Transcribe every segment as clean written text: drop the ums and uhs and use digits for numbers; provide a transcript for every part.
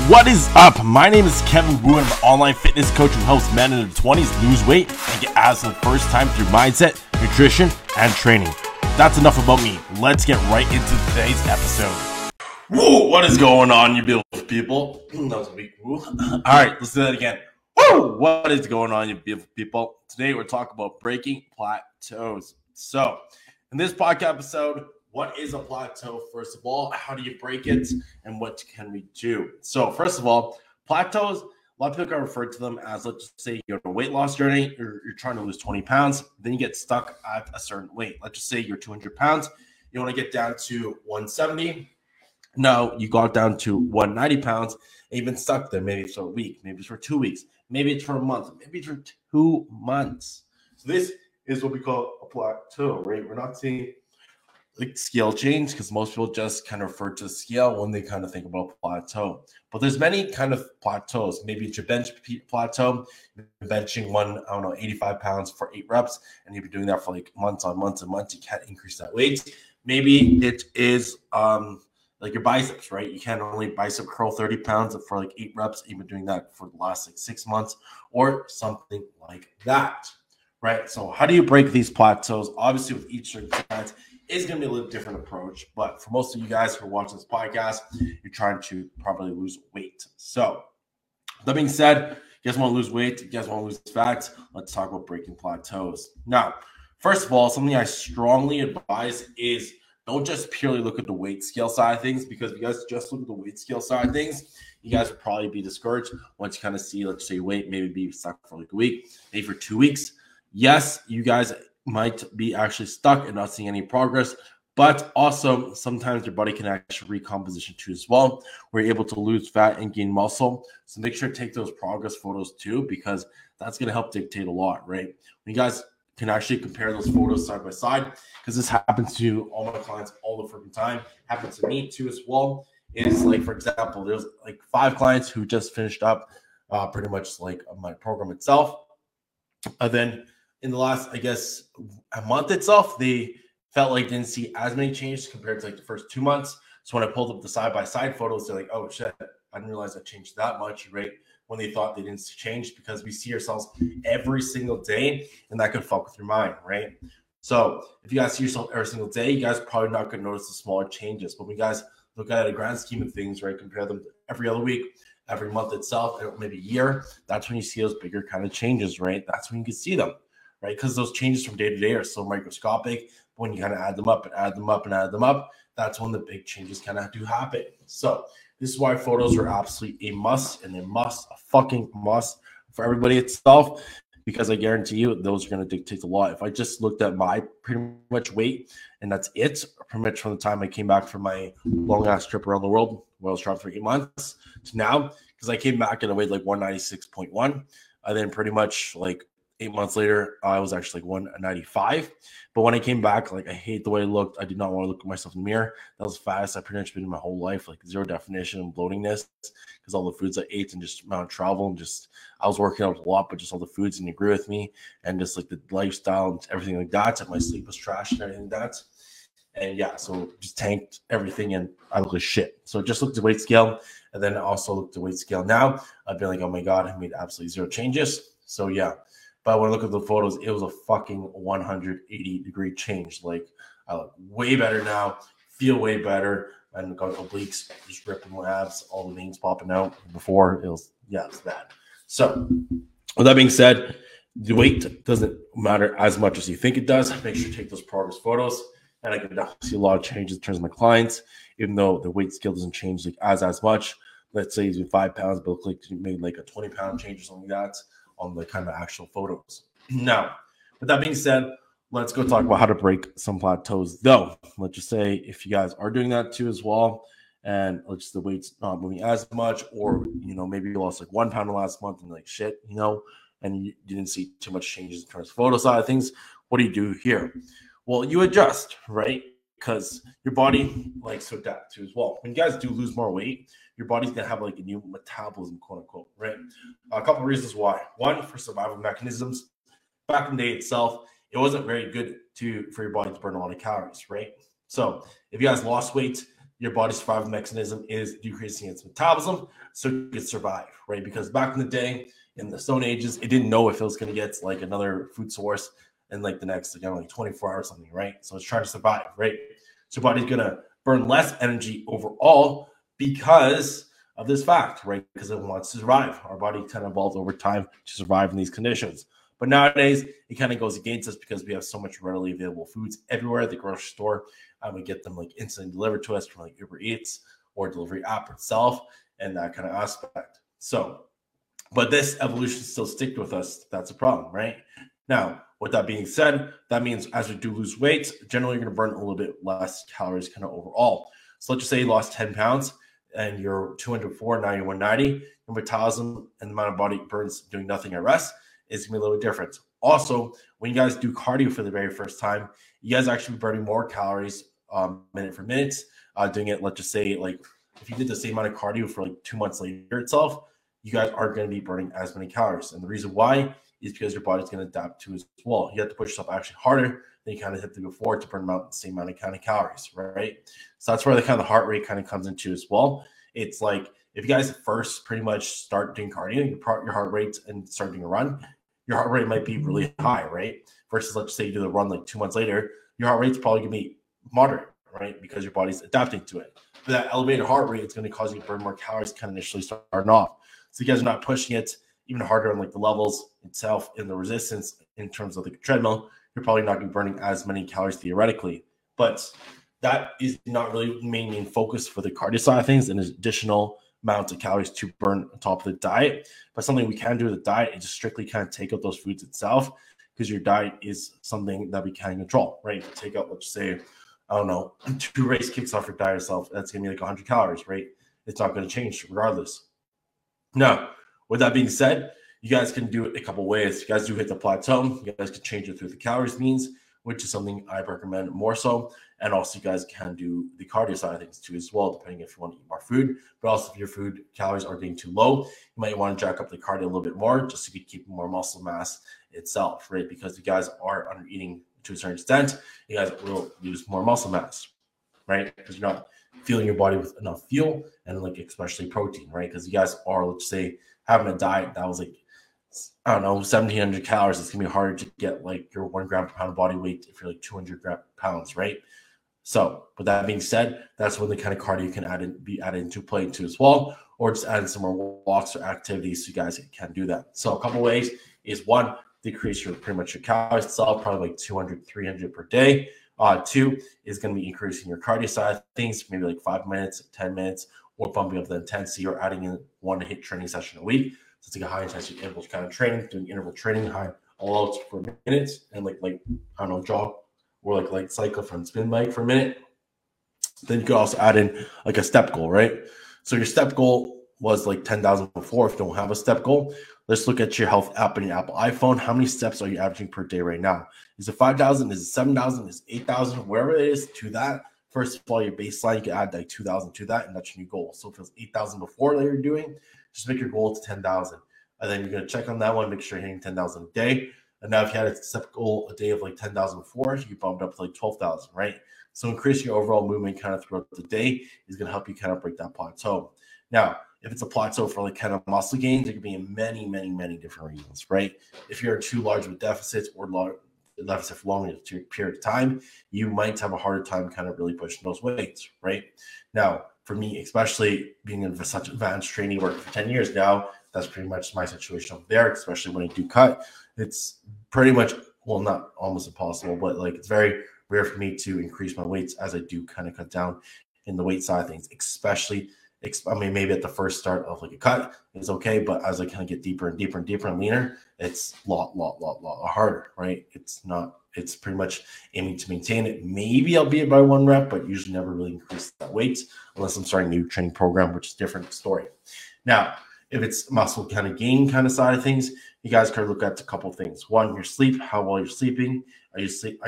What is up? My name is Kevin Wu, and I'm an online fitness coach who helps men in their 20s lose weight and get abs for the first time through mindset, nutrition, and training. That's enough about me. Let's get right into today's episode. Woo! What is going on, you beautiful people? That was a weak woo. All right, let's do that again. Woo! What is going on, you beautiful people? Today we're talking about breaking plateaus. So, in this podcast episode, what is a plateau, first of all? How do you break it? And what can we do? So, first of all, plateaus, a lot of people are referred to them as, let's just say you're on a weight loss journey, you're trying to lose 20 pounds, then you get stuck at a certain weight. Let's just say you're 200 pounds, you want to get down to 170. No, you got down to 190 pounds, and you've been stuck there. Maybe it's for a week, maybe it's for 2 weeks, maybe it's for a month, maybe it's for 2 months. So this is what we call a plateau, right? We're not seeing like scale change because most people just kind of refer to scale when they kind of think about plateau. But there's many kind of plateaus. Maybe it's your bench plateau. You're benching 85 pounds for 8 reps, and you've been doing that for like months on months and months. You can't increase that weight. Maybe it is like your biceps, right? You can't only bicep curl 30 pounds for like 8 reps. You've been doing that for the last like 6 months or something like that, right? So how do you break these plateaus? Obviously, with each circumstance, is going to be a little different approach, but for most of you guys who are watching this podcast, you're trying to probably lose weight. So that being said, you guys want to lose weight, you guys want to lose fat, let's talk about breaking plateaus. Now, first of all, something I strongly advise is don't just purely look at the weight scale side of things, because if you guys just look at the weight scale side of things, you guys will probably be discouraged once you kind of see, let's say, weight maybe be stuck for like a week, maybe for 2 weeks. Yes, you guys might be actually stuck and not seeing any progress, but also sometimes your body can actually recomposition too as well. We're able to lose fat and gain muscle. So make sure to take those progress photos too, because that's going to help dictate a lot, right? When you guys can actually compare those photos side by side, because this happens to all my clients all the freaking time, happens to me too as well, is like, for example, there's like 5 clients who just finished up pretty much like my program itself. And then in the last, I guess, a month itself, they felt like didn't see as many changes compared to like the first 2 months. So when I pulled up the side-by-side photos, they're like, oh shit, I didn't realize I changed that much, right? When they thought they didn't change, because we see ourselves every single day, and that could fuck with your mind, right? So if you guys see yourself every single day, you guys probably not going to notice the smaller changes. But when you guys look at a grand scheme of things, right, compare them every other week, every month itself, or maybe a year, that's when you see those bigger kind of changes, right? That's when you can see them, right? Because those changes from day to day are so microscopic. But when you kind of add them up and add them up and add them up, that's when the big changes kind of do happen. So this is why photos are absolutely a must, and a fucking must for everybody itself, because I guarantee you those are going to dictate a lot. If I just looked at my pretty much weight and that's it, pretty much from the time I came back from my long ass trip around the world where I was traveling for 8 months to now, because I came back and I weighed like 196.1, and then pretty much like 8 months later, I was actually like 195. But when I came back, like I hate the way I looked. I did not want to look at myself in the mirror. That was fast. I pretty much been in my whole life, like zero definition and bloatingness, because all the foods I ate and just amount of travel and just I was working out a lot, but just all the foods didn't agree with me, and just like the lifestyle and everything like that. And my sleep was trash and everything like that. And yeah, so just tanked everything, and I look like shit. So just looked at the weight scale, and then also looked at the weight scale now. I've been like, oh my God, I made absolutely zero changes. So yeah. But when I look at the photos, it was a fucking 180-degree change. Like, I look way better now, feel way better, and got obliques just ripping my abs, all the veins popping out. Before, it was bad. So, with that being said, the weight doesn't matter as much as you think it does. Make sure to take those progress photos, and I can see a lot of changes in terms of my clients, even though the weight scale doesn't change like as much. Let's say he's 5 pounds, but look like you made like a 20-pound change or something like that on the kind of actual photos. Now, with that being said, let's go talk about how to break some plateaus. Though, let's just say if you guys are doing that too as well, and let's just the weight's not moving as much, or maybe you lost like 1 pound last month and like shit, and you didn't see too much changes in terms of photo side of things. What do you do here? Well, you adjust, right? Because your body likes to adapt too as well. When you guys do lose more weight, your body's gonna have like a new metabolism, quote unquote, right? A couple of reasons why. One, for survival mechanisms. Back in the day itself, it wasn't very good for your body to burn a lot of calories, right? So if you guys lost weight, your body's survival mechanism is decreasing its metabolism so it can survive, right? Because back in the day, in the Stone Ages, it didn't know if it was going to get like another food source in like the next, 24 hours or something, right? So it's trying to survive, right? So your body's going to burn less energy overall because of this fact, right? Because it wants to survive. Our body kind of evolved over time to survive in these conditions. But nowadays, it kind of goes against us because we have so much readily available foods everywhere at the grocery store. We get them like instantly delivered to us from like Uber Eats or delivery app itself and that kind of aspect. So, but this evolution still stick with us. That's a problem, right? Now, with that being said, that means as we do lose weight, generally you're going to burn a little bit less calories kind of overall. So let's just say you lost 10 pounds and you're 204, now you're 190. Your metabolism and the amount of body burns doing nothing at rest is going to be a little bit different. Also, when you guys do cardio for the very first time, you guys actually be burning more calories minute for minute. Doing it, let's just say, like if you did the same amount of cardio for like 2 months later itself, you guys aren't going to be burning as many calories. And the reason why is because your body's going to adapt to it as well. You have to push yourself actually harder than you kind of had to before to burn out the same amount of kind of calories, right? So that's where the kind of the heart rate kind of comes into as well. It's like if you guys first pretty much start doing cardio, your heart rate and start doing a run, your heart rate might be really high, right? Versus let's say you do the run like 2 months later, your heart rate's probably going to be moderate, right? Because your body's adapting to it. But that elevated heart rate is going to cause you to burn more calories kind of initially starting off. So you guys are not pushing it even harder on like the levels itself in the resistance in terms of the treadmill. You're probably not going to be burning as many calories theoretically. But that is not really the main focus for the cardio side of things, and additional amounts of calories to burn on top of the diet. But something we can do with the diet is just strictly kind of take out those foods itself, because your diet is something that we can control, right? Take out, let's say, I don't know, 2 race kicks off your diet itself, that's going to be like 100 calories, right? It's not going to change regardless. Now, with that being said, you guys can do it a couple ways. You guys do hit the plateau. You guys can change it through the calories means, which is something I recommend more so. And also you guys can do the cardio side of things too as well, depending if you want to eat more food. But also if your food calories are getting too low, you might want to jack up the cardio a little bit more just so you can keep more muscle mass itself, right? Because you guys are under eating to a certain extent, you guys will lose more muscle mass, right? Because you're not fueling your body with enough fuel and like especially protein, right? Because you guys are, let's say, having a diet that was like, I don't know, 1,700 calories. It's going to be harder to get like your 1 gram per pound of body weight if you're like 200 pounds, right? So with that being said, that's when the kind of cardio you can be added into play too as well, or just add some more walks or activities so you guys can do that. So a couple ways is 1, decrease your pretty much your calories itself, probably like 200, 300 per day. 2 is going to be increasing your cardio side of things, maybe like 5 minutes, 10 minutes, or bumping up the intensity or adding in 1 HIIT training session a week. So it's like a high intensity interval kind of training, doing interval training, high all out for minutes, and like I don't know, jog or like cycle from spin bike for a minute. Then you could also add in like a step goal, right? So your step goal was like 10,000 before. If you don't have a step goal, let's look at your health app and your Apple iPhone. How many steps are you averaging per day right now? Is it 5,000? Is it 7,000? Is it 8,000? Wherever it is to that. First of all, your baseline, you can add like 2,000 to that, and that's your new goal. So if it was 8,000 before that you're doing, just make your goal to 10,000. And then you're going to check on that one, make sure you're hitting 10,000 a day. And now if you had a step goal a day of like 10,000 before, you bumped up to like 12,000, right? So increasing your overall movement kind of throughout the day is going to help you kind of break that plateau. Now, if it's a plateau for like kind of muscle gains, it could be in many, many, many different reasons, right? If you're too large of a deficit or deficit for long period of time, you might have a harder time kind of really pushing those weights, right? Now, for me, especially being in such advanced training work for 10 years now, that's pretty much my situation over there, especially when I do cut. It's pretty much, well, not almost impossible, but like it's very rare for me to increase my weights as I do kind of cut down in the weight side of things, especially, I mean, maybe at the first start of like a cut is okay, but as I kind of get deeper and deeper and deeper and leaner, it's a lot harder, right? It's pretty much aiming to maintain it. Maybe I'll be it by 1 rep, but usually never really increase that weight unless I'm starting a new training program, which is a different story. Now, if it's muscle kind of gain kind of side of things, you guys can look at a couple of things. 1, your sleep, how well you're sleeping. Are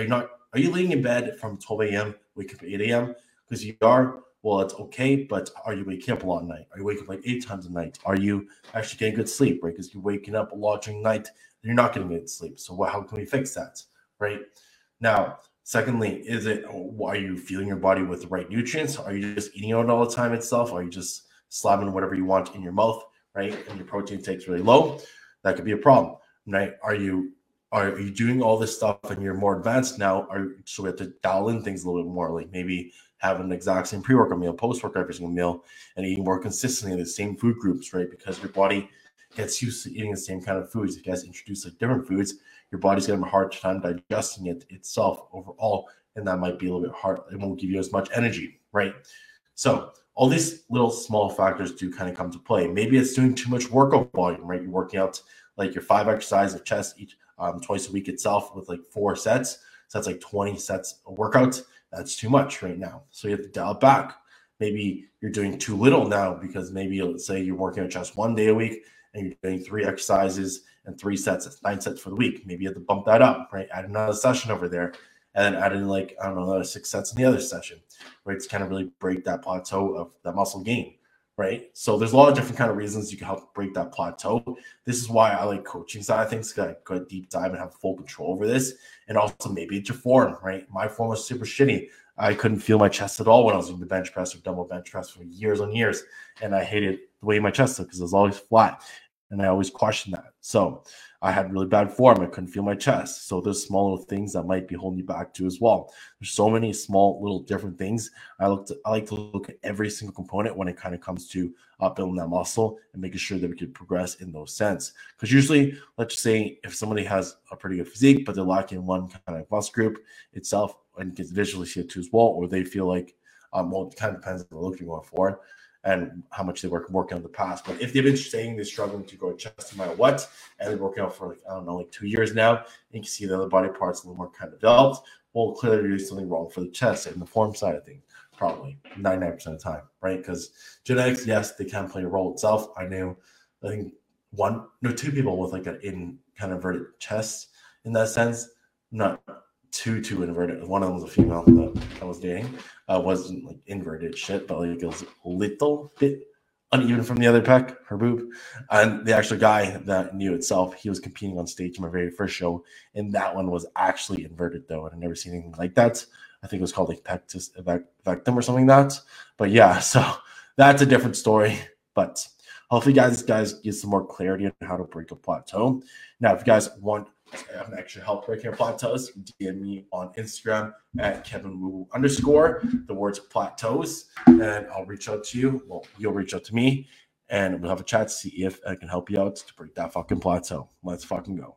you laying in bed from 12 a.m., wake up at 8 a.m.? Because you are, well, it's okay, but are you waking up a lot at night? Are you waking up like 8 times a night? Are you actually getting good sleep, right? Because you're waking up a lot during the night, you're not getting good sleep. So how can we fix that, right? Now, Secondly, are you feeding your body with the right nutrients? Are you just eating out all the time itself? Are you just slapping whatever you want in your mouth, right? And your protein intake's really low? That could be a problem, right? Are you doing all this stuff and you're more advanced now? So we have to dial in things a little bit more, like maybe have an exact same pre-workout meal, post-workout every single meal, and eating more consistently in the same food groups, right? Because your body gets used to eating the same kind of foods. If you guys introduce like different foods, your body's gonna have a hard time digesting it itself overall, and that might be a little bit hard. It won't give you as much energy, right? So all these little small factors do kind of come to play. Maybe it's doing too much workout volume, right? You're working out like your 5 exercises of chest each twice a week itself with like 4 sets. So that's like 20 sets of workouts. That's too much right now. So you have to dial it back. Maybe you're doing too little now because maybe let's say you're working out chest 1 day a week and you're doing 3 exercises and 3 sets. That's 9 sets for the week. Maybe you have to bump that up, right? Add another session over there and then add in like, I don't know, another 6 sets in the other session, right? To kind of really break that plateau of that muscle gain, right? So there's a lot of different kind of reasons you can help break that plateau. This is why I like coaching side of things, because I go deep dive and have full control over this. And also maybe it's your form, right? My form was super shitty. I couldn't feel my chest at all when I was doing the bench press or dumbbell bench press for years on years. And I hated the way my chest looked because it was always flat. And I always questioned that. So I had really bad form. I couldn't feel my chest. So there's small little things that might be holding you back too as well. There's so many small little different things. I like to look at every single component when it kind of comes to building that muscle and making sure that we could progress in those sense. Because usually, let's just say if somebody has a pretty good physique, but they're lacking one kind of muscle group itself, and can visually see it too as well, or they feel like, well, it kind of depends on the look you're going for and how much they working on the past. But if they've been saying they're struggling to grow chest no matter what, and they're working out for like, I don't know, like 2 years now, and you can see the other body parts a little more kind of developed, well, clearly there's something wrong for the chest and the form side of things, probably 99% of the time, right? Because genetics, yes, they can play a role itself. I think 2 people with like an kind of inverted chest in that sense, not too inverted. One of them was a female that I was dating. Wasn't like inverted shit, but like it was a little bit uneven from the other pec, her boob. And the actual guy that knew itself, he was competing on stage in my very first show, and that one was actually inverted though, and I've never seen anything like that. I think it was called like pectus vectum or something like that. But yeah, so that's a different story. But hopefully guys get some more clarity on how to break a plateau. Now, if you guys want extra help breaking your plateaus, DM me on Instagram at KevinWoo _ the words plateaus, and I'll reach out to you. Well, you'll reach out to me, and we'll have a chat to see if I can help you out to break that fucking plateau. Let's fucking go.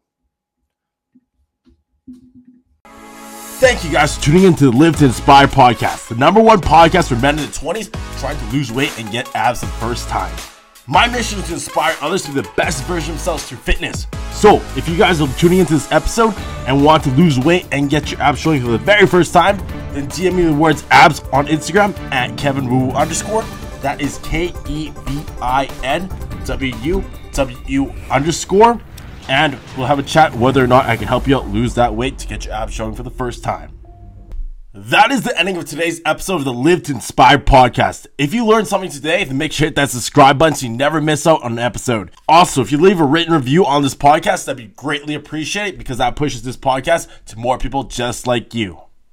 Thank you guys for tuning in to the Live to Inspire podcast, the #1 podcast for men in the 20s trying to lose weight and get abs the first time. My mission is to inspire others to be the best version of themselves through fitness. So, if you guys are tuning into this episode and want to lose weight and get your abs showing for the very first time, then DM me the words abs on Instagram at KevinWoo _ That is KEVINWW_ and we'll have a chat whether or not I can help you out lose that weight to get your abs showing for the first time. That is the ending of today's episode of the Live to Inspire podcast. If you learned something today, then make sure to hit that subscribe button so you never miss out on an episode. Also, if you leave a written review on this podcast, that'd be greatly appreciated because that pushes this podcast to more people just like you.